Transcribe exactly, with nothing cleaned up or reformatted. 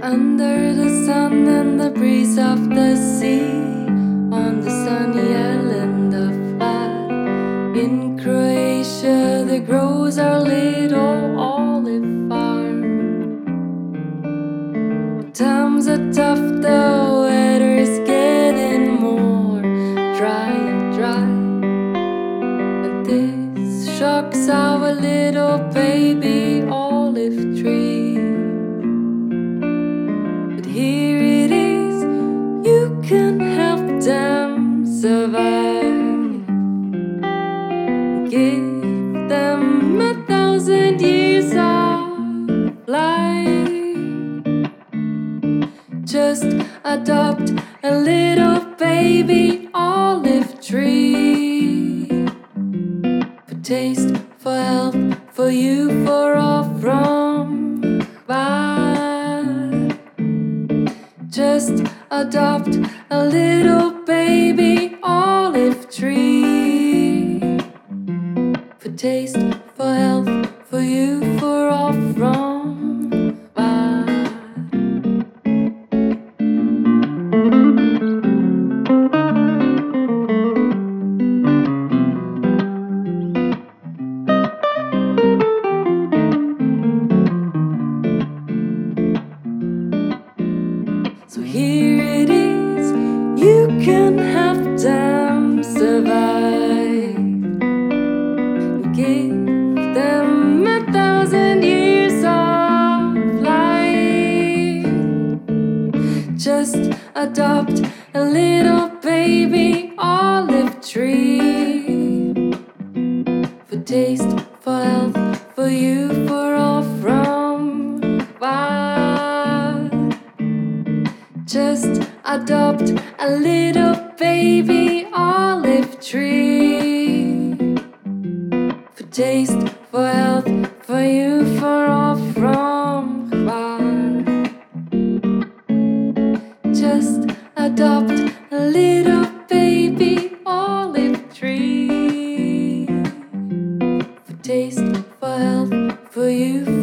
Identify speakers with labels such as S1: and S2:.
S1: Under the sun and the breeze of the sea, on the sunny island of Hvar. In Croatia there grows our little olive farm. Times are tough, the weather is getting more dry and dry, and this shocks our little baby olive tree. Here it is, you can help them survive. Give them a thousand years of life. Just adopt a little baby olive tree. For taste, for health, for you, for all from Hvar. Just adopt a little baby olive tree. For taste, for health, for you, for all from Hvar. So here it is, you can help them survive. Give them a thousand years of life. Just adopt a little baby olive tree. For taste, for health, for you, for all from Hvar. Just adopt a little baby olive tree. For taste, for health, for you, for all from Hvar. Just adopt a little baby olive tree. For taste, for health, for you,